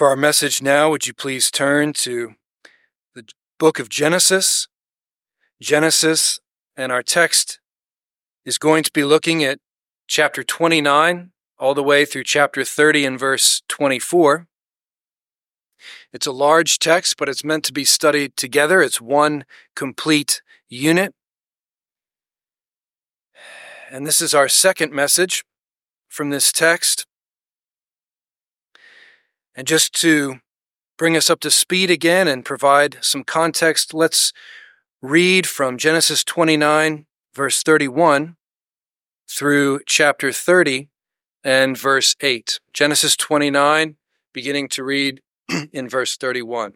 For our message now, would you please turn to the book of Genesis? Genesis, and our text is going to be looking at chapter 29 all the way through chapter 30 and verse 24. It's a large text, but it's meant to be studied together. It's one complete unit. And this is our second message from this text. And just to bring us up to speed again and provide some context, let's read from Genesis 29, verse 31, through chapter 30 and verse 8. Genesis 29, beginning to read in verse 31.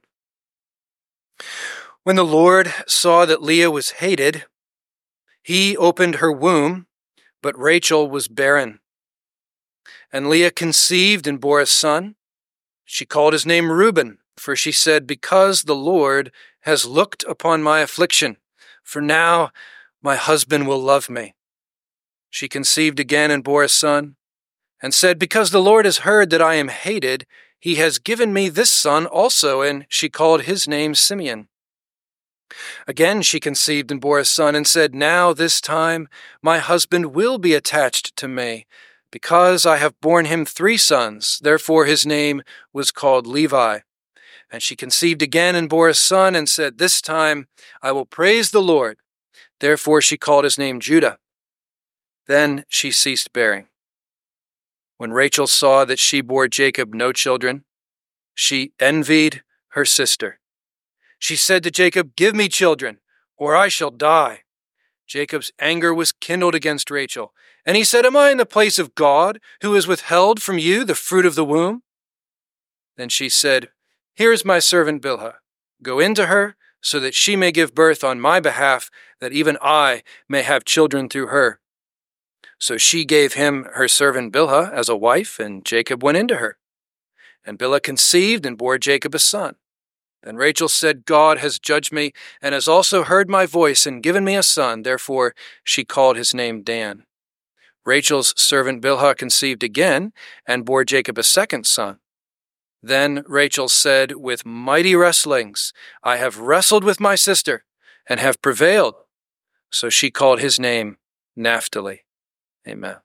When the Lord saw that Leah was hated, he opened her womb, but Rachel was barren. And Leah conceived and bore a son. She called his name Reuben, for she said, "Because the Lord has looked upon my affliction, for now my husband will love me." She conceived again and bore a son, and said, "Because the Lord has heard that I am hated, he has given me this son also," and she called his name Simeon. Again she conceived and bore a son, and said, "Now this time my husband will be attached to me, because I have borne him 3 sons." Therefore his name was called Levi. And she conceived again and bore a son, and said, "This time I will praise the Lord." Therefore she called his name Judah. Then she ceased bearing. When Rachel saw that she bore Jacob no children, she envied her sister. She said to Jacob, "Give me children, or I shall die." Jacob's anger was kindled against Rachel, and he said, "Am I in the place of God, who has withheld from you the fruit of the womb?" Then she said, "Here is my servant Bilhah. Go into her, so that she may give birth on my behalf, that even I may have children through her." So she gave him her servant Bilhah as a wife, and Jacob went into her. And Bilhah conceived and bore Jacob a son. Then Rachel said, "God has judged me, and has also heard my voice, and given me a son." Therefore she called his name Dan. Rachel's servant Bilhah conceived again, and bore Jacob a second son. Then Rachel said, "With mighty wrestlings I have wrestled with my sister, and have prevailed." So she called his name Naphtali. Amen.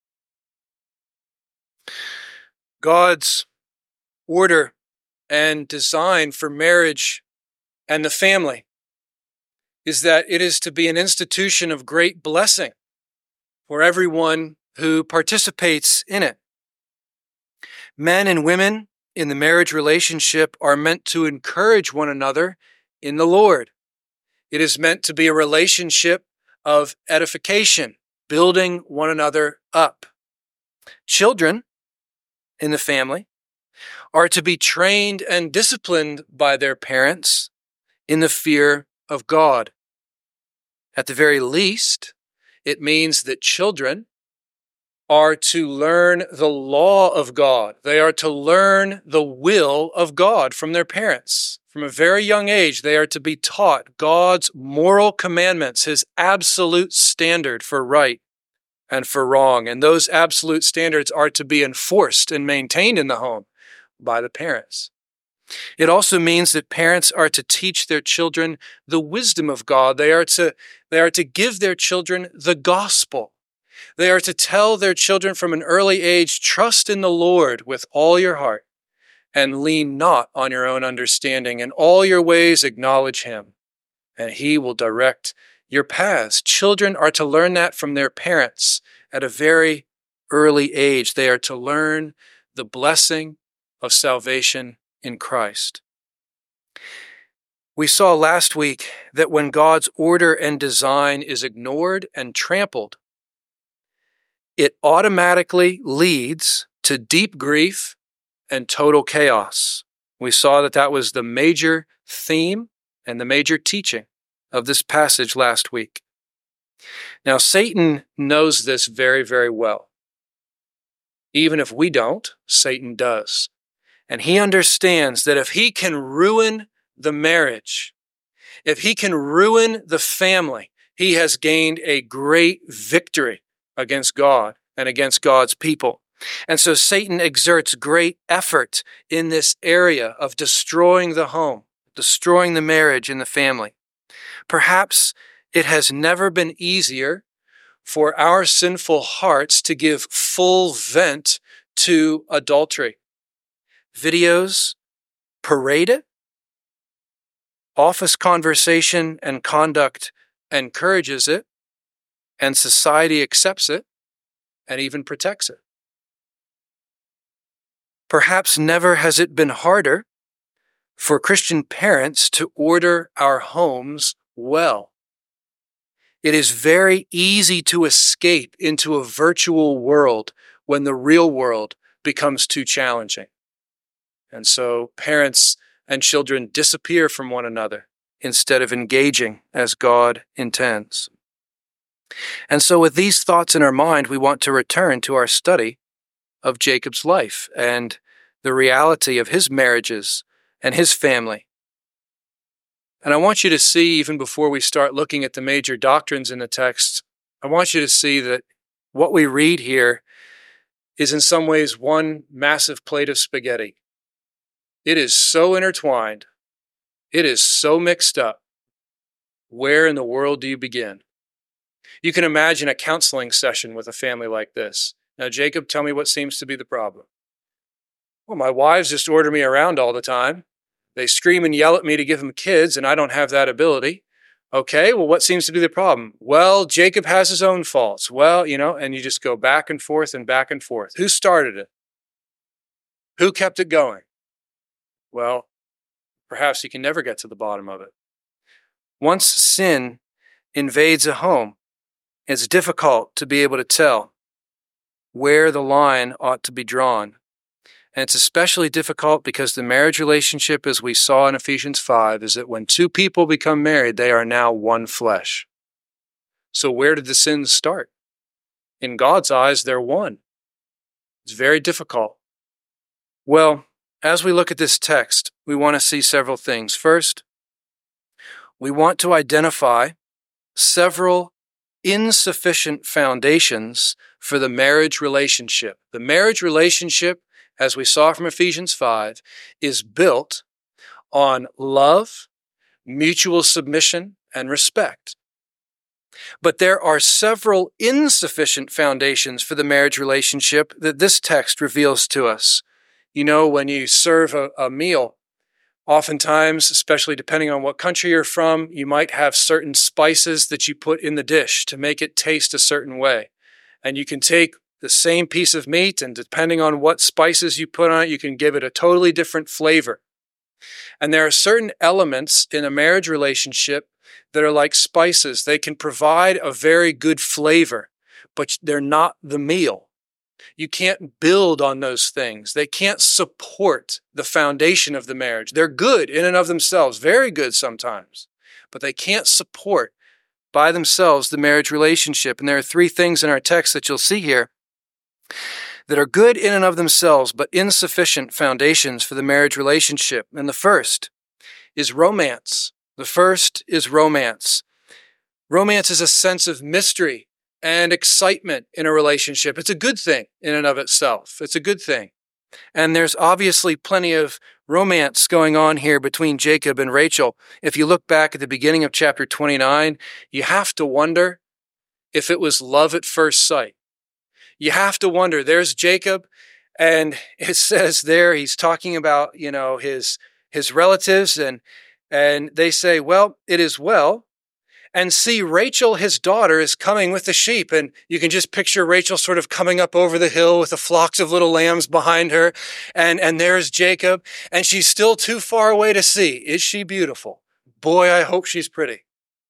God's order and design for marriage and the family is that it is to be an institution of great blessing for everyone who participates in it. Men and women in the marriage relationship are meant to encourage one another in the Lord. It is meant to be a relationship of edification, building one another up. Children in the family are to be trained and disciplined by their parents in the fear of God. At the very least, it means that children are to learn the law of God. They are to learn the will of God from their parents. From a very young age, they are to be taught God's moral commandments, his absolute standard for right and for wrong. And those absolute standards are to be enforced and maintained in the home by the parents. It also means that parents are to teach their children the wisdom of God. They are to give their children the gospel. They are to tell their children from an early age, "Trust in the Lord with all your heart, and lean not on your own understanding. In all your ways acknowledge him, and he will direct your paths." Children are to learn that from their parents at a very early age. They are to learn the blessing of salvation in Christ. We saw last week that when God's order and design is ignored and trampled, it automatically leads to deep grief and total chaos. We saw that that was the major theme and the major teaching of this passage last week. Now, Satan knows this very, very well. Even if we don't, Satan does. And he understands that if he can ruin the marriage, if he can ruin the family, he has gained a great victory against God and against God's people. And so Satan exerts great effort in this area of destroying the home, destroying the marriage and the family. Perhaps it has never been easier for our sinful hearts to give full vent to adultery. Videos parade it. Office conversation and conduct encourages it, and society accepts it and even protects it. Perhaps never has it been harder for Christian parents to order our homes well. It is very easy to escape into a virtual world when the real world becomes too challenging. And so parents and children disappear from one another instead of engaging as God intends. And so with these thoughts in our mind, we want to return to our study of Jacob's life and the reality of his marriages and his family. And I want you to see, even before we start looking at the major doctrines in the text, I want you to see that what we read here is in some ways one massive plate of spaghetti. It is so intertwined. It is so mixed up. Where in the world do you begin? You can imagine a counseling session with a family like this. Now, Jacob, tell me what seems to be the problem. Well, my wives just order me around all the time. They scream and yell at me to give them kids, and I don't have that ability. Okay, well, what seems to be the problem? Well, Jacob has his own faults. Well, and you just go back and forth and back and forth. Who started it? Who kept it going? Well, perhaps you can never get to the bottom of it. Once sin invades a home, it's difficult to be able to tell where the line ought to be drawn. And it's especially difficult because the marriage relationship, as we saw in Ephesians 5, is that when two people become married, they are now one flesh. So where did the sins start? In God's eyes, they're one. It's very difficult. Well, as we look at this text, we want to see several things. First, we want to identify several insufficient foundations for the marriage relationship. The marriage relationship, as we saw from Ephesians 5, is built on love, mutual submission, and respect. But there are several insufficient foundations for the marriage relationship that this text reveals to us. When you serve a meal, oftentimes, especially depending on what country you're from, you might have certain spices that you put in the dish to make it taste a certain way. And you can take the same piece of meat, and depending on what spices you put on it, you can give it a totally different flavor. And there are certain elements in a marriage relationship that are like spices. They can provide a very good flavor, but they're not the meal. You can't build on those things. They can't support the foundation of the marriage. They're good in and of themselves, very good sometimes, but they can't support by themselves the marriage relationship. And there are three things in our text that you'll see here that are good in and of themselves, but insufficient foundations for the marriage relationship. And the first is romance. The first is romance. Romance is a sense of mystery and excitement in a relationship. It's a good thing in and of itself. It's a good thing. And there's obviously plenty of romance going on here between Jacob and Rachel. If you look back at the beginning of chapter 29, you have to wonder if it was love at first sight. You have to wonder, there's Jacob, and it says there, he's talking about, his relatives, and they say, well, it is well. And see, Rachel, his daughter, is coming with the sheep. And you can just picture Rachel sort of coming up over the hill with the flocks of little lambs behind her. And there's Jacob. And she's still too far away to see. Is she beautiful? Boy, I hope she's pretty.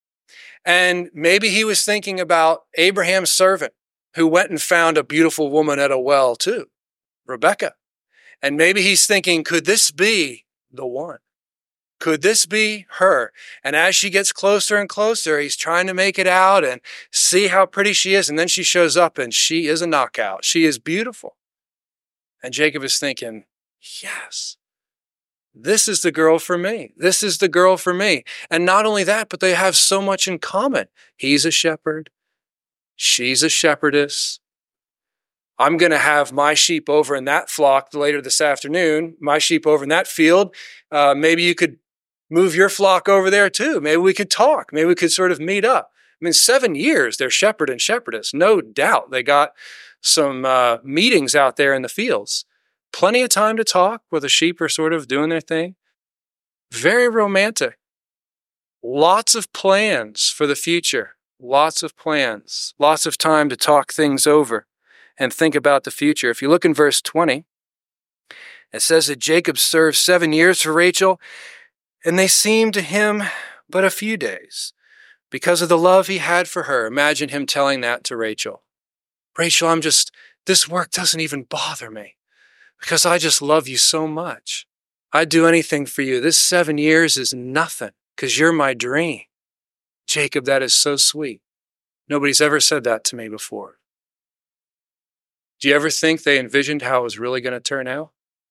And maybe he was thinking about Abraham's servant who went and found a beautiful woman at a well too, Rebecca. And maybe he's thinking, could this be the one? Could this be her? And as she gets closer and closer, he's trying to make it out and see how pretty she is. And then she shows up and she is a knockout. She is beautiful. And Jacob is thinking, yes, this is the girl for me. This is the girl for me. And not only that, but they have so much in common. He's a shepherd. She's a shepherdess. I'm going to have my sheep over in that flock later this afternoon, my sheep over in that field. Maybe you could move your flock over there too. Maybe we could talk. Maybe we could sort of meet up. I mean, 7 years, they're shepherd and shepherdess. No doubt they got some meetings out there in the fields. Plenty of time to talk where the sheep are sort of doing their thing. Very romantic. Lots of plans for the future. Lots of plans. Lots of time to talk things over and think about the future. If you look in verse 20, it says that Jacob served 7 years for Rachel, and they seemed to him but a few days because of the love he had for her. Imagine him telling that to Rachel. Rachel, this work doesn't even bother me because I just love you so much. I'd do anything for you. This 7 years is nothing because you're my dream. Jacob, that is so sweet. Nobody's ever said that to me before. Do you ever think they envisioned how it was really going to turn out?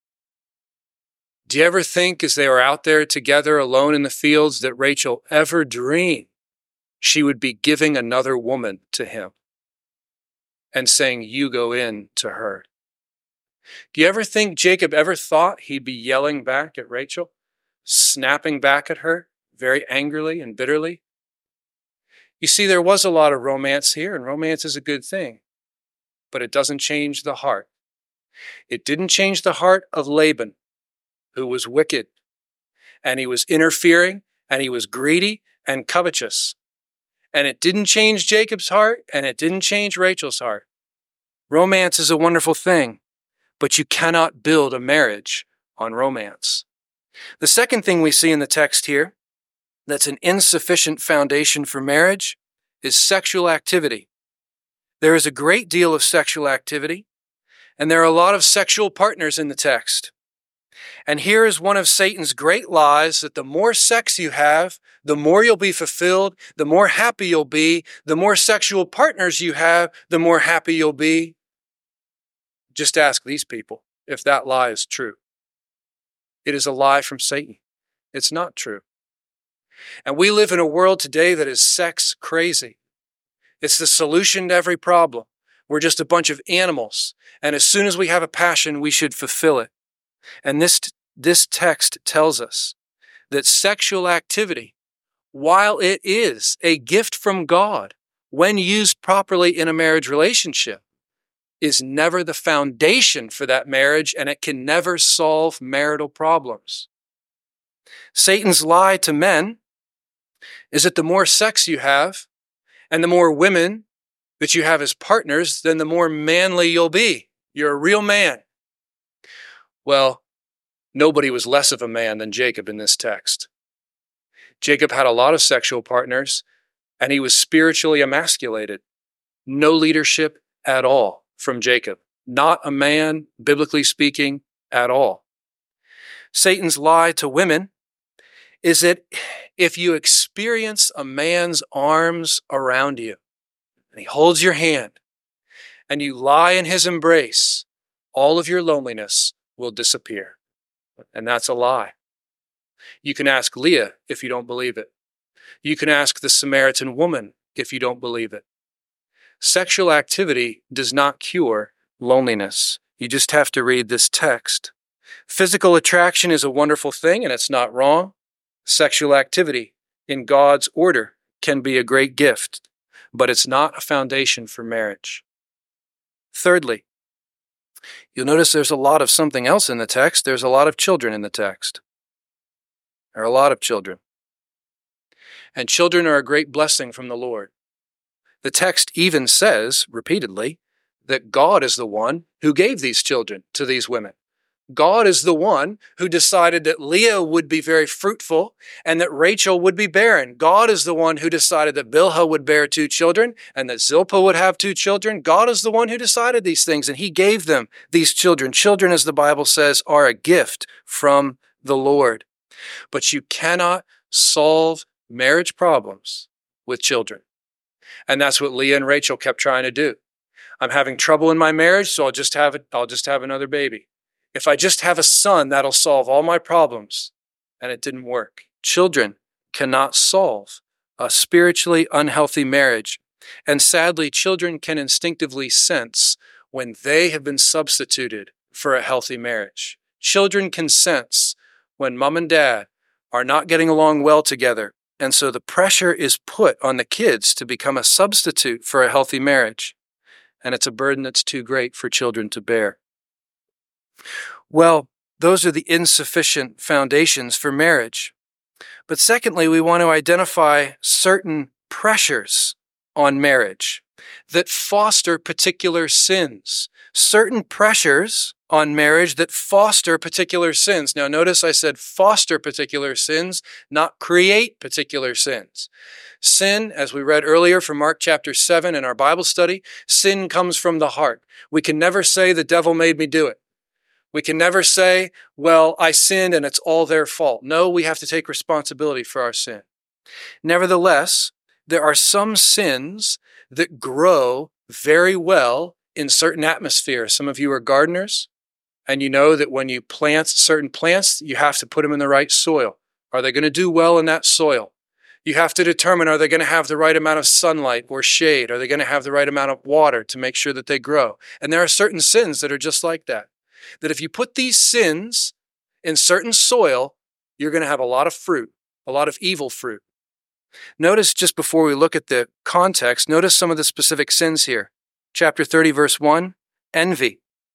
Do you ever think as they were out there together alone in the fields that Rachel ever dreamed she would be giving another woman to him and saying, you go in to her? Do you ever think Jacob ever thought he'd be yelling back at Rachel, snapping back at her very angrily and bitterly? You see, there was a lot of romance here, and romance is a good thing, but it doesn't change the heart. It didn't change the heart of Laban, who was wicked, and he was interfering, and he was greedy and covetous. And it didn't change Jacob's heart, and it didn't change Rachel's heart. Romance is a wonderful thing, but you cannot build a marriage on romance. The second thing we see in the text here that's an insufficient foundation for marriage is sexual activity. There is a great deal of sexual activity, and there are a lot of sexual partners in the text. And here is one of Satan's great lies, that the more sex you have, the more you'll be fulfilled, the more happy you'll be, the more sexual partners you have, the more happy you'll be. Just ask these people if that lie is true. It is a lie from Satan. It's not true. And we live in a world today that is sex crazy. It's the solution to every problem. We're just a bunch of animals, and as soon as we have a passion, we should fulfill it. And this text tells us that sexual activity, while it is a gift from God, when used properly in a marriage relationship, is never the foundation for that marriage, and it can never solve marital problems. Satan's lie to men is that the more sex you have and the more women that you have as partners, then the more manly you'll be. You're a real man. Well, nobody was less of a man than Jacob in this text. Jacob had a lot of sexual partners, and he was spiritually emasculated. No leadership at all from Jacob. Not a man, biblically speaking, at all. Satan's lie to women is that if you experience a man's arms around you, and he holds your hand, and you lie in his embrace, all of your loneliness will disappear. And that's a lie. You can ask Leah if you don't believe it. You can ask the Samaritan woman if you don't believe it. Sexual activity does not cure loneliness. You just have to read this text. Physical attraction is a wonderful thing, and it's not wrong. Sexual activity in God's order can be a great gift, but it's not a foundation for marriage. Thirdly, you'll notice there's a lot of something else in the text. There's a lot of children in the text. There are a lot of children. And children are a great blessing from the Lord. The text even says, repeatedly, that God is the one who gave these children to these women. God is the one who decided that Leah would be very fruitful and that Rachel would be barren. God is the one who decided that Bilhah would bear 2 children and that Zilpah would have 2 children. God is the one who decided these things, and he gave them these children. Children, as the Bible says, are a gift from the Lord. But you cannot solve marriage problems with children. And that's what Leah and Rachel kept trying to do. I'm having trouble in my marriage, so I'll just have another baby. If I just have a son, that'll solve all my problems. And it didn't work. Children cannot solve a spiritually unhealthy marriage. And sadly, children can instinctively sense when they have been substituted for a healthy marriage. Children can sense when mom and dad are not getting along well together, and so the pressure is put on the kids to become a substitute for a healthy marriage, and it's a burden that's too great for children to bear. Well, those are the insufficient foundations for marriage. But secondly, we want to identify certain pressures on marriage that foster particular sins. Certain pressures on marriage that foster particular sins. Now, notice I said foster particular sins, not create particular sins. Sin, as we read earlier from Mark chapter 7 in our Bible study, sin comes from the heart. We can never say the devil made me do it. We can never say, well, I sinned and it's all their fault. No, we have to take responsibility for our sin. Nevertheless, there are some sins that grow very well in certain atmospheres. Some of you are gardeners, and you know that when you plant certain plants, you have to put them in the right soil. Are they going to do well in that soil? You have to determine, are they going to have the right amount of sunlight or shade? Are they going to have the right amount of water to make sure that they grow? And there are certain sins that are just like that. That if you put these sins in certain soil, you're going to have a lot of fruit, a lot of evil fruit. Notice just before we look at the context, notice some of the specific sins here. Chapter 30, verse 1, envy.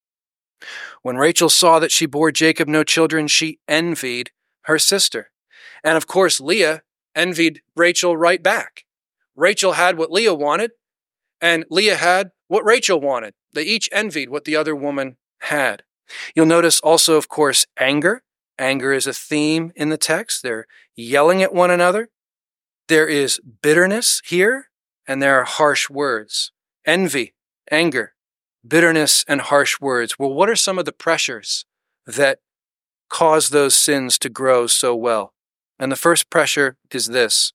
When Rachel saw that she bore Jacob no children, she envied her sister. And of course, Leah envied Rachel right back. Rachel had what Leah wanted, and Leah had what Rachel wanted. They each envied what the other woman had. You'll notice also, of course, anger. Anger is a theme in the text. They're yelling at one another. There is bitterness here, and there are harsh words. Envy, anger, bitterness, and harsh words. Well, what are some of the pressures that cause those sins to grow so well? And the first pressure is this.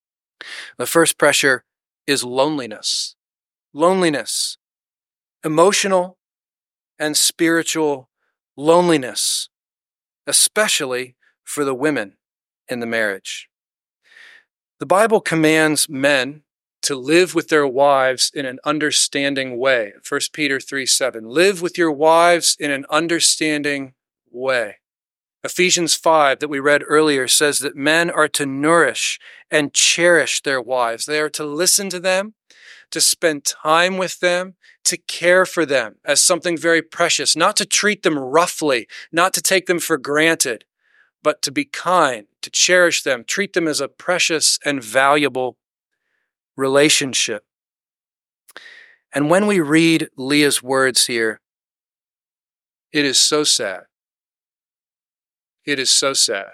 The first pressure is loneliness. Loneliness. Emotional and spiritual loneliness, especially for the women in the marriage. The Bible commands men to live with their wives in an understanding way. 1 Peter 3:7. Live with your wives in an understanding way. Ephesians 5 that we read earlier says that men are to nourish and cherish their wives. They are to listen to them, to spend time with them, to care for them as something very precious, not to treat them roughly, not to take them for granted, but to be kind, to cherish them, treat them as a precious and valuable relationship. And when we read Leah's words here, it is so sad. It is so sad.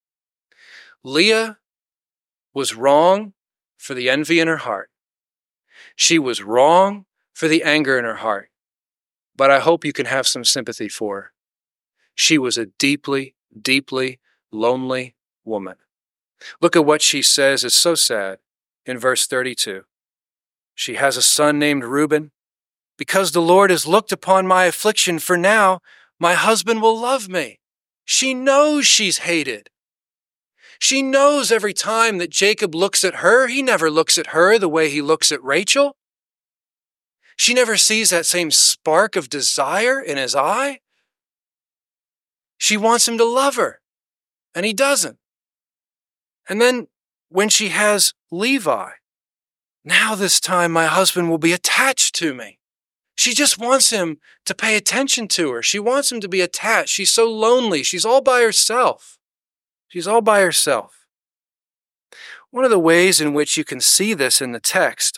Leah was wrong for the envy in her heart. She was wrong for the anger in her heart. But I hope you can have some sympathy for her. She was a deeply, deeply lonely woman. Look at what she says. It's so sad in verse 32. She has a son named Reuben. Because the Lord has looked upon my affliction, for now my husband will love me. She knows she's hated. She knows every time that Jacob looks at her, he never looks at her the way he looks at Rachel. She never sees that same spark of desire in his eye. She wants him to love her, and he doesn't. And then when she has Levi, now this time my husband will be attached to me. She just wants him to pay attention to her. She wants him to be attached. She's so lonely. She's all by herself. She's all by herself. One of the ways in which you can see this in the text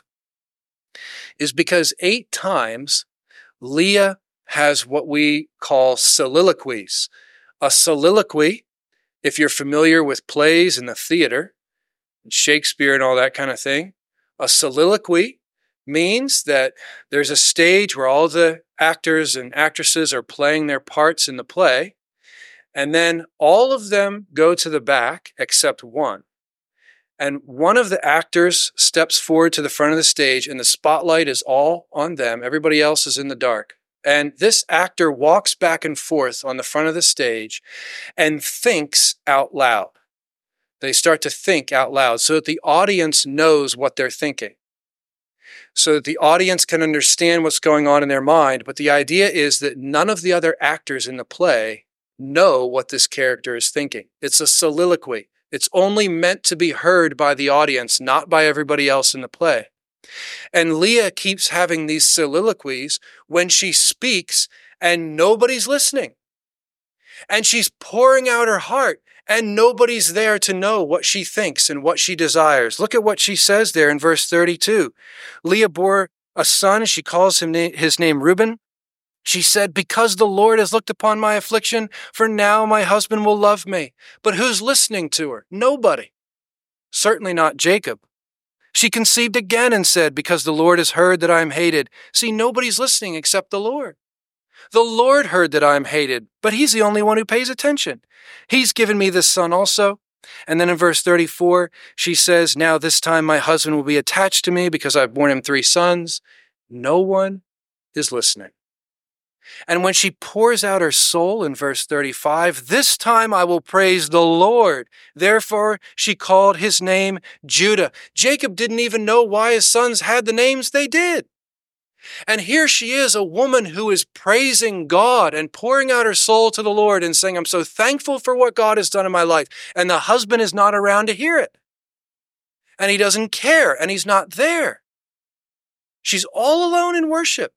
is because 8 times Leah has what we call soliloquies. A soliloquy, if you're familiar with plays in the theater, Shakespeare and all that kind of thing, a soliloquy means that there's a stage where all the actors and actresses are playing their parts in the play, and then all of them go to the back except one. And one of the actors steps forward to the front of the stage, and the spotlight is all on them. Everybody else is in the dark. And this actor walks back and forth on the front of the stage and thinks out loud. They start to think out loud so that the audience knows what they're thinking. so that the audience can understand what's going on in their mind. But the idea is that none of the other actors in the play know what this character is thinking. It's a soliloquy. It's only meant to be heard by the audience, not by everybody else in the play. And Leah keeps having these soliloquies when she speaks and nobody's listening. And she's pouring out her heart and nobody's there to know what she thinks and what she desires. Look at what she says there in verse 32. Leah bore a son. She calls his name Reuben. She said, because the Lord has looked upon my affliction, for now my husband will love me. But who's listening to her? Nobody. Certainly not Jacob. She conceived again and said, because the Lord has heard that I am hated. See, nobody's listening except the Lord. The Lord heard that I am hated, but he's the only one who pays attention. He's given me this son also. And then in verse 34, she says, now this time my husband will be attached to me because I've borne him 3 sons. No one is listening. And when she pours out her soul in verse 35, this time I will praise the Lord. Therefore, she called his name Judah. Jacob didn't even know why his sons had the names they did. And here she is, a woman who is praising God and pouring out her soul to the Lord and saying, I'm so thankful for what God has done in my life. And the husband is not around to hear it. And he doesn't care, and he's not there. She's all alone in worship.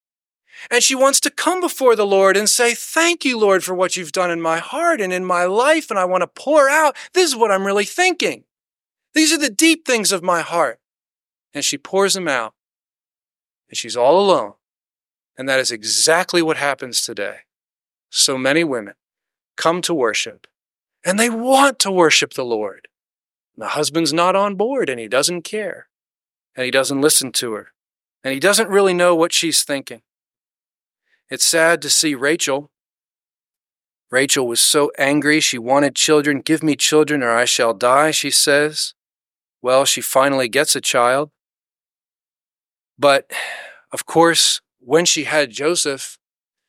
And she wants to come before the Lord and say, thank you, Lord, for what you've done in my heart and in my life. And I want to pour out. This is what I'm really thinking. These are the deep things of my heart. And she pours them out. And she's all alone. And that is exactly what happens today. So many women come to worship and they want to worship the Lord. The husband's not on board and he doesn't care. And he doesn't listen to her. And he doesn't really know what she's thinking. It's sad to see Rachel. Rachel was so angry. She wanted children. Give me children or I shall die, she says. Well, she finally gets a child. But, of course, when she had Joseph,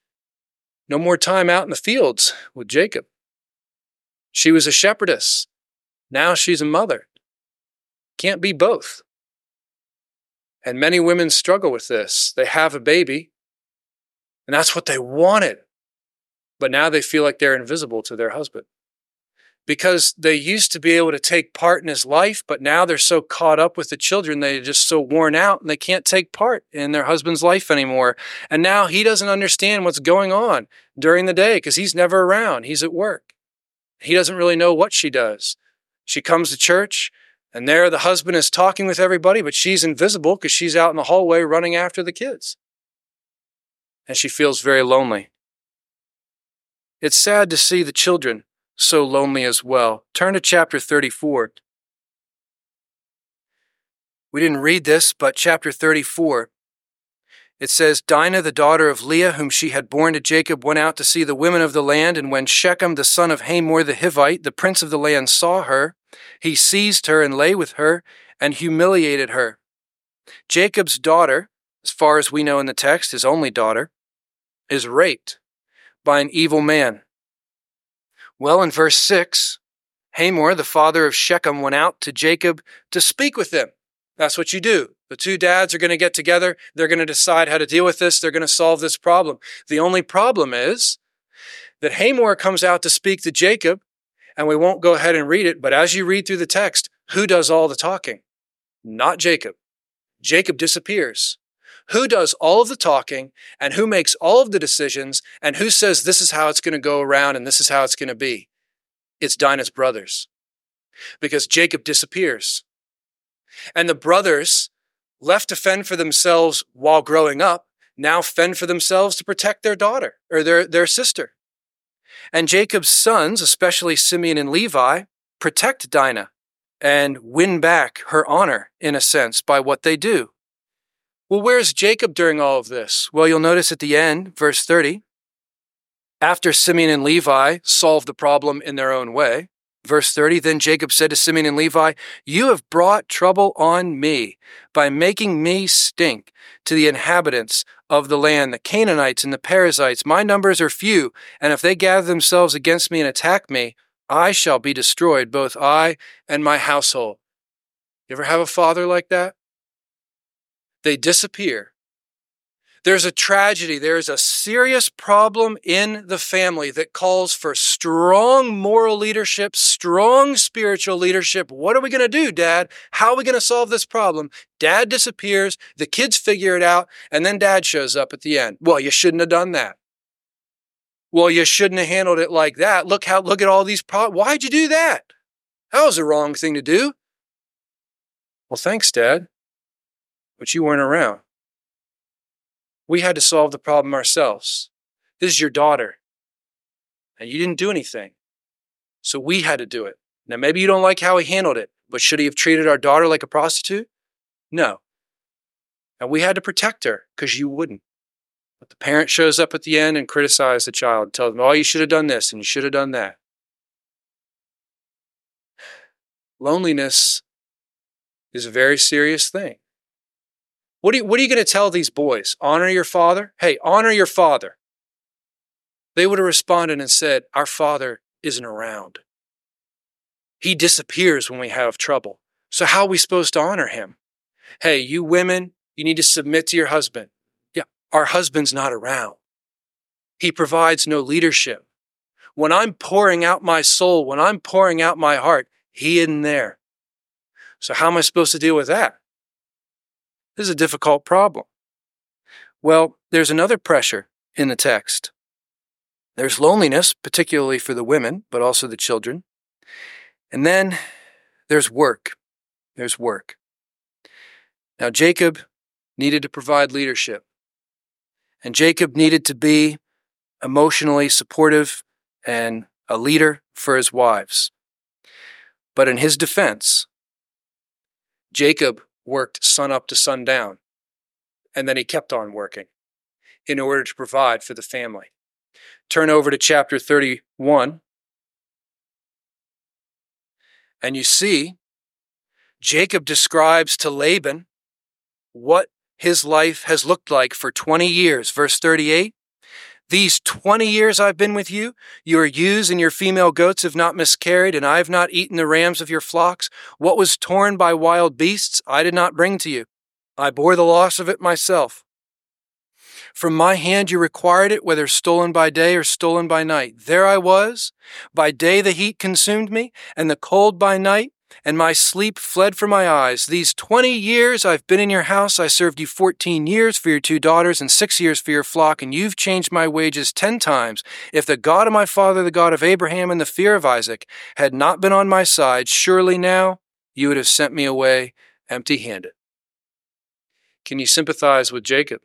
no more time out in the fields with Jacob. She was a shepherdess. Now she's a mother. Can't be both. And many women struggle with this. They have a baby. And that's what they wanted. But now they feel like they're invisible to their husband. Because they used to be able to take part in his life, but now they're so caught up with the children, they're just so worn out and they can't take part in their husband's life anymore. And now he doesn't understand what's going on during the day because he's never around. He's at work. He doesn't really know what she does. She comes to church and there the husband is talking with everybody, but she's invisible because she's out in the hallway running after the kids. And she feels very lonely. It's sad to see the children so lonely as well. Turn to chapter 34. We didn't read this, but chapter 34, it says, Dinah, the daughter of Leah, whom she had borne to Jacob, went out to see the women of the land, and when Shechem, the son of Hamor the Hivite, the prince of the land, saw her, he seized her and lay with her and humiliated her. Jacob's daughter, as far as we know in the text, his only daughter, is raped by an evil man. Well, in verse 6, Hamor, the father of Shechem, went out to Jacob to speak with him. That's what you do. The 2 dads are going to get together. They're going to decide how to deal with this. They're going to solve this problem. The only problem is that Hamor comes out to speak to Jacob, and we won't go ahead and read it, but as you read through the text, who does all the talking? Not Jacob. Jacob disappears. Who does all of the talking and who makes all of the decisions and who says this is how it's going to go around and this is how it's going to be? It's Dinah's brothers. Because Jacob disappears. And the brothers, left to fend for themselves while growing up, now fend for themselves to protect their daughter or their sister. And Jacob's sons, especially Simeon and Levi, protect Dinah and win back her honor, in a sense, by what they do. Well, where's Jacob during all of this? Well, you'll notice at the end, verse 30, after Simeon and Levi solved the problem in their own way, verse 30, then Jacob said to Simeon and Levi, you have brought trouble on me by making me stink to the inhabitants of the land, the Canaanites and the Perizzites. My numbers are few, and if they gather themselves against me and attack me, I shall be destroyed, both I and my household. You ever have a father like that? they disappear. There's a tragedy. There's a serious problem in the family that calls for strong moral leadership, strong spiritual leadership. What are we going to do, Dad? How are we going to solve this problem? Dad disappears, the kids figure it out, and then Dad shows up at the end. Well, you shouldn't have done that. Well, you shouldn't have handled it like that. Look at all these problems. Why'd you do that? That was the wrong thing to do. Well, thanks, Dad, but you weren't around. We had to solve the problem ourselves. This is your daughter, and you didn't do anything. So we had to do it. Now, maybe you don't like how he handled it, but should he have treated our daughter like a prostitute? No. And we had to protect her because you wouldn't. But the parent shows up at the end and criticizes the child, tells them, oh, you should have done this and you should have done that. Loneliness is a very serious thing. What are you going to tell these boys? Honor your father? Hey, honor your father. They would have responded and said, our father isn't around. He disappears when we have trouble. So how are we supposed to honor him? Hey, you women, you need to submit to your husband. Yeah, our husband's not around. He provides no leadership. When I'm pouring out my soul, when I'm pouring out my heart, he isn't there. So how am I supposed to deal with that? This is a difficult problem. Well, there's another pressure in the text. There's loneliness, particularly for the women, but also the children. And then there's work. There's work. Now, Jacob needed to provide leadership. And Jacob needed to be emotionally supportive and a leader for his wives. But in his defense, Jacob worked sun up to sundown, and then he kept on working in order to provide for the family. Turn over to chapter 31, and you see Jacob describes to Laban what his life has looked like for 20 years. Verse 38, these 20 years I've been with you, your ewes and your female goats have not miscarried, and I have not eaten the rams of your flocks. What was torn by wild beasts, I did not bring to you. I bore the loss of it myself. From my hand you required it, whether stolen by day or stolen by night. There I was. By day the heat consumed me, and the cold by night, and my sleep fled from my eyes. These 20 years I've been in your house. I served you 14 years for your 2 daughters and 6 years for your flock, and you've changed my wages 10 times. If the God of my father, the God of Abraham, and the fear of Isaac had not been on my side, surely now you would have sent me away empty-handed. Can you sympathize with Jacob?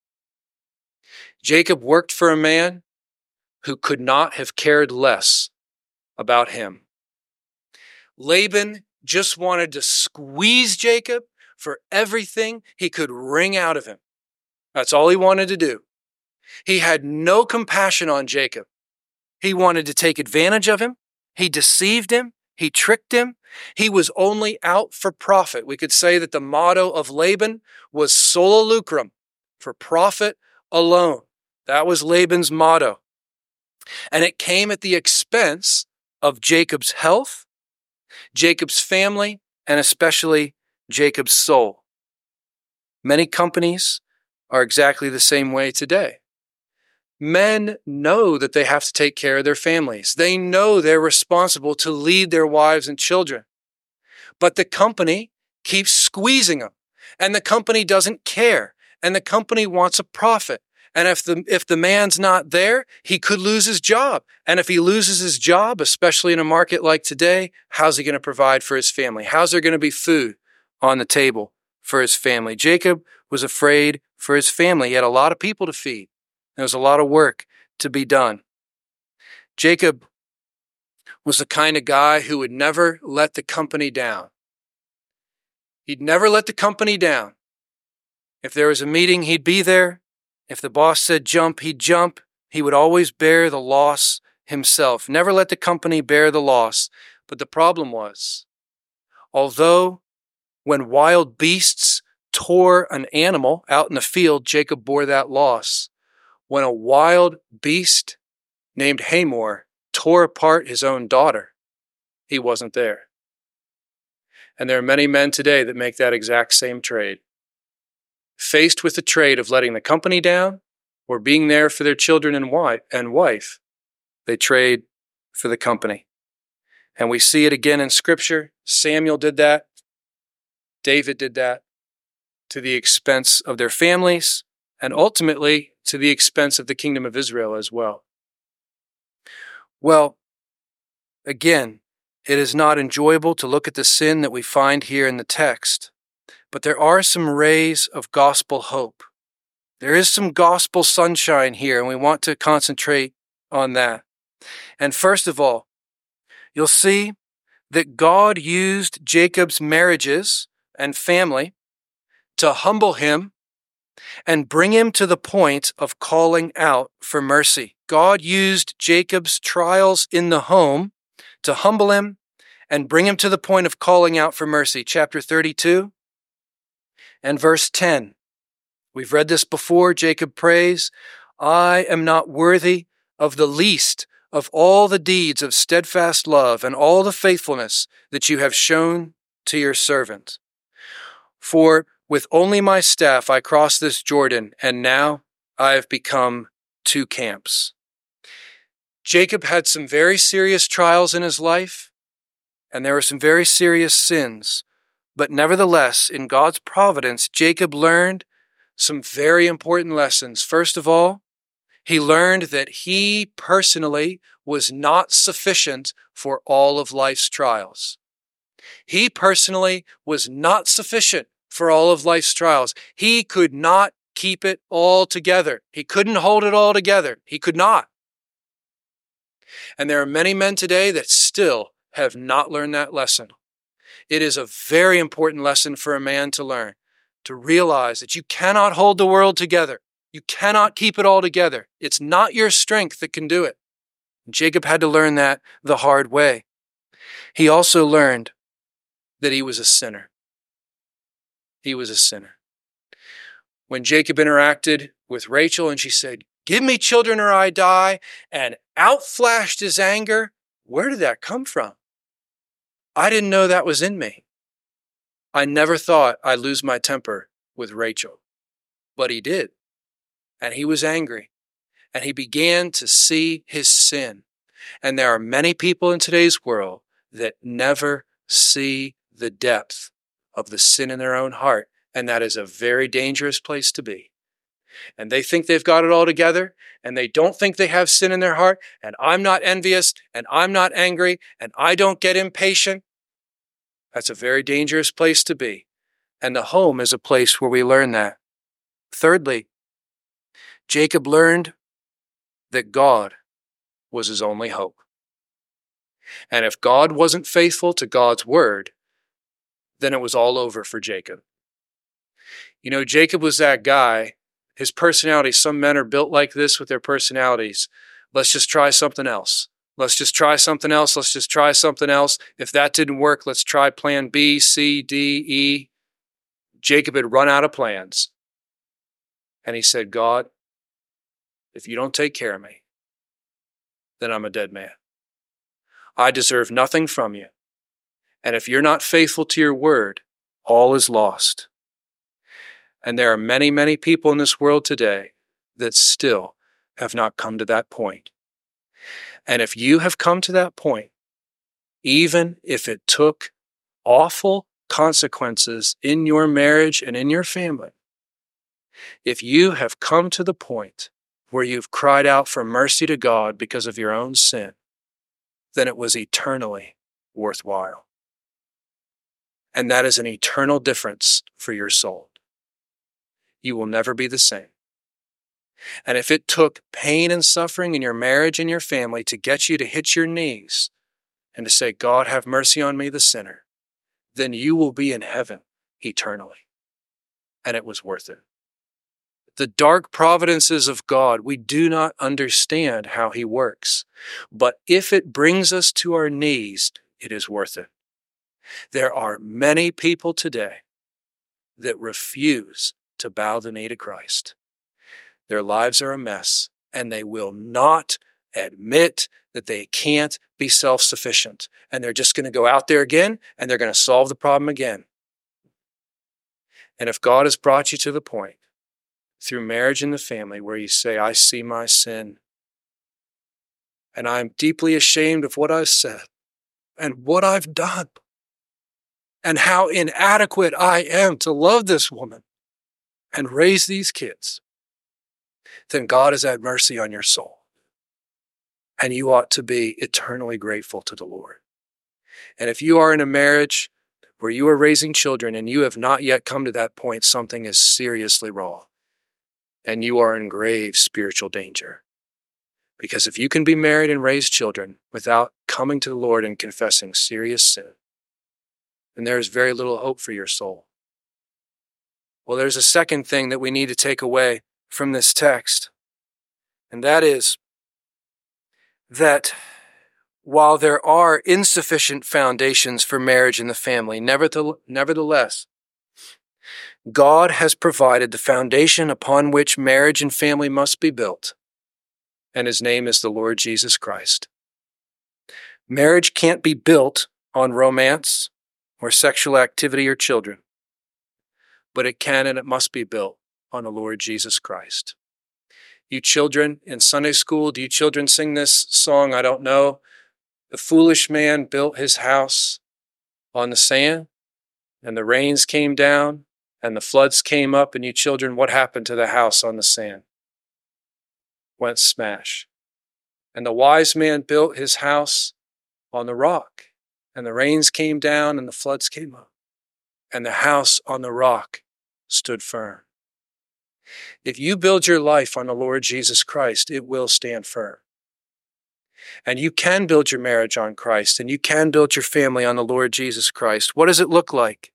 Jacob worked for a man who could not have cared less about him. Laban just wanted to squeeze Jacob for everything he could wring out of him. That's all he wanted to do. He had no compassion on Jacob. He wanted to take advantage of him. He deceived him. He tricked him. He was only out for profit. We could say that the motto of Laban was sola lucrum, for profit alone. That was Laban's motto. And it came at the expense of Jacob's health, Jacob's family, and especially Jacob's soul. Many companies are exactly the same way today. Men know that they have to take care of their families. They know they're responsible to lead their wives and children. But the company keeps squeezing them, and the company doesn't care, and the company wants a profit. And if the man's not there, he could lose his job. And if he loses his job, especially in a market like today, how's he going to provide for his family? How's there going to be food on the table for his family? Jacob was afraid for his family. He had a lot of people to feed. There was a lot of work to be done. Jacob was the kind of guy who would never let the company down. He'd never let the company down. If there was a meeting, he'd be there. If the boss said jump, he'd jump. He would always bear the loss himself. Never let the company bear the loss. But the problem was, although when wild beasts tore an animal out in the field, Jacob bore that loss. When a wild beast named Hamor tore apart his own daughter, he wasn't there. And there are many men today that make that exact same trade. faced with the trade of letting the company down or being there for their children and wife, they trade for the company. And we see it again in Scripture. Samuel did that. David did that, to the expense of their families and ultimately to the expense of the kingdom of Israel as well. Well, again, it is not enjoyable to look at the sin that we find here in the text, but there are some rays of gospel hope. There is some gospel sunshine here, and we want to concentrate on that. And first of all, you'll see that God used Jacob's marriages and family to humble him and bring him to the point of calling out for mercy. God used Jacob's trials in the home to humble him and bring him to the point of calling out for mercy. Chapter 32 and verse 10. We've read this before. Jacob prays, I am not worthy of the least of all the deeds of steadfast love and all the faithfulness that you have shown to your servant. For with only my staff I crossed this Jordan, and now I have become two camps. Jacob had some very serious trials in his life, and there were some very serious sins. But nevertheless, in God's providence, Jacob learned some very important lessons. First of all, he learned that he personally was not sufficient for all of life's trials. He personally was not sufficient for all of life's trials. He could not keep it all together. He couldn't hold it all together. He could not. And there are many men today that still have not learned that lesson. It is a very important lesson for a man to learn, to realize that you cannot hold the world together. You cannot keep it all together. It's not your strength that can do it. Jacob had to learn that the hard way. He also learned that he was a sinner. He was a sinner. When Jacob interacted with Rachel and she said, give me children or I die, and outflashed his anger, where did that come from? I didn't know that was in me. I never thought I'd lose my temper with Rachel, but he did. And he was angry, and he began to see his sin. And there are many people in today's world that never see the depth of the sin in their own heart, and that is a very dangerous place to be. And they think they've got it all together, and they don't think they have sin in their heart, and I'm not envious, and I'm not angry, and I don't get impatient. That's a very dangerous place to be. And the home is a place where we learn that. Thirdly, Jacob learned that God was his only hope. And if God wasn't faithful to God's word, then it was all over for Jacob. You know, Jacob was that guy. His personality, some men are built like this with their personalities. Let's just try something else. Let's just try something else. Let's just try something else. If that didn't work, let's try plan B, C, D, E. Jacob had run out of plans. And he said, God, if you don't take care of me, then I'm a dead man. I deserve nothing from you. And if you're not faithful to your word, all is lost. And there are many, many people in this world today that still have not come to that point. And if you have come to that point, even if it took awful consequences in your marriage and in your family, if you have come to the point where you've cried out for mercy to God because of your own sin, then it was eternally worthwhile. And that is an eternal difference for your soul. You will never be the same. And if it took pain and suffering in your marriage and your family to get you to hit your knees and to say, God, have mercy on me, the sinner, then you will be in heaven eternally. And it was worth it. The dark providences of God, we do not understand how he works. But if it brings us to our knees, it is worth it. There are many people today that refuse to bow the knee to Christ. Their lives are a mess, and they will not admit that they can't be self-sufficient. And they're just going to go out there again, and they're going to solve the problem again. And if God has brought you to the point through marriage and the family where you say, I see my sin, and I'm deeply ashamed of what I've said and what I've done, and how inadequate I am to love this woman and raise these kids, then God has had mercy on your soul. And you ought to be eternally grateful to the Lord. And if you are in a marriage where you are raising children and you have not yet come to that point, something is seriously wrong. And you are in grave spiritual danger. Because if you can be married and raise children without coming to the Lord and confessing serious sin, then there is very little hope for your soul. Well, there's a second thing that we need to take away from this text, and that is that while there are insufficient foundations for marriage and the family, nevertheless, God has provided the foundation upon which marriage and family must be built, and his name is the Lord Jesus Christ. Marriage can't be built on romance or sexual activity or children, but it can and it must be built on the Lord Jesus Christ. You children in Sunday school, do you children sing this song? I don't know. The foolish man built his house on the sand, and the rains came down, and the floods came up, and you children, what happened to the house on the sand? Went smash. And the wise man built his house on the rock, and the rains came down, and the floods came up, and the house on the rock stood firm. If you build your life on the Lord Jesus Christ, it will stand firm. And you can build your marriage on Christ, and you can build your family on the Lord Jesus Christ. What does it look like?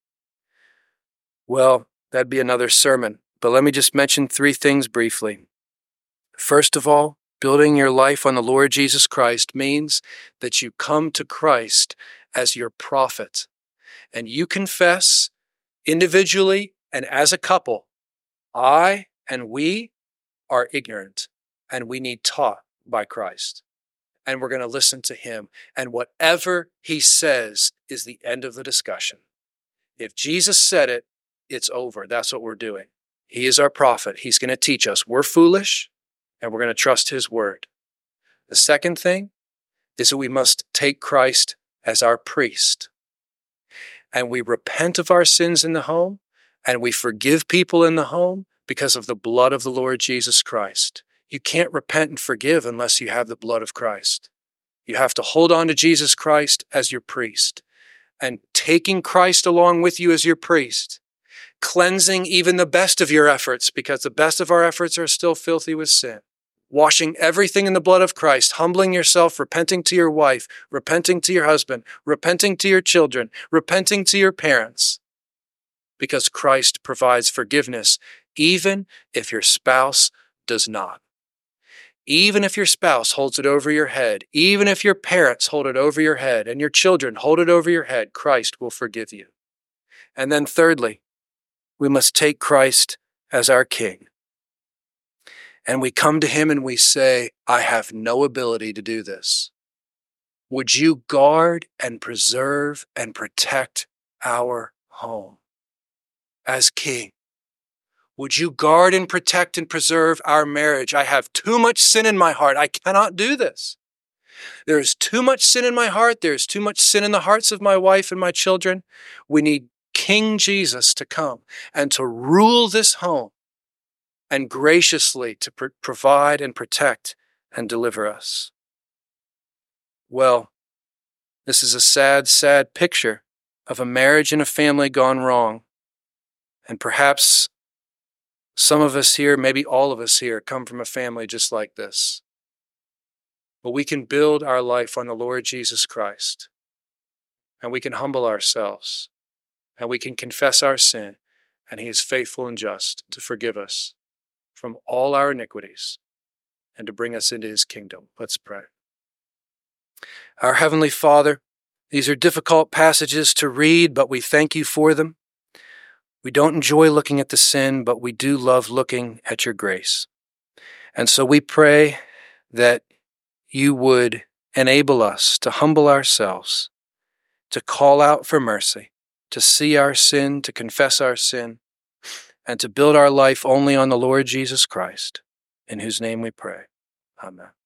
Well, that'd be another sermon, but let me just mention 3 things briefly. First of all, building your life on the Lord Jesus Christ means that you come to Christ as your prophet, and you confess individually and as a couple, I and we are ignorant, and we need taught by Christ. And we're going to listen to him. And whatever he says is the end of the discussion. If Jesus said it, it's over. That's what we're doing. He is our prophet. He's going to teach us. We're foolish, and we're going to trust his word. The second thing is that we must take Christ as our priest. And we repent of our sins in the home, and we forgive people in the home because of the blood of the Lord Jesus Christ. You can't repent and forgive unless you have the blood of Christ. You have to hold on to Jesus Christ as your priest, and taking Christ along with you as your priest, cleansing even the best of your efforts, because the best of our efforts are still filthy with sin. Washing everything in the blood of Christ, humbling yourself, repenting to your wife, repenting to your husband, repenting to your children, repenting to your parents, because Christ provides forgiveness, even if your spouse does not. Even if your spouse holds it over your head, even if your parents hold it over your head and your children hold it over your head, Christ will forgive you. And then thirdly, we must take Christ as our King. And we come to him and we say, I have no ability to do this. Would you guard and preserve and protect our home as King? Would you guard and protect and preserve our marriage? I have too much sin in my heart. I cannot do this. There is too much sin in my heart. There is too much sin in the hearts of my wife and my children. We need King Jesus to come and to rule this home and graciously to provide and protect and deliver us. Well, this is a sad, sad picture of a marriage and a family gone wrong. And perhaps some of us here, maybe all of us here, come from a family just like this. But we can build our life on the Lord Jesus Christ, and we can humble ourselves, and we can confess our sin, and he is faithful and just to forgive us from all our iniquities and to bring us into his kingdom. Let's pray. Our Heavenly Father, these are difficult passages to read, but we thank you for them. We don't enjoy looking at the sin, but we do love looking at your grace. And so we pray that you would enable us to humble ourselves, to call out for mercy, to see our sin, to confess our sin, and to build our life only on the Lord Jesus Christ, in whose name we pray. Amen.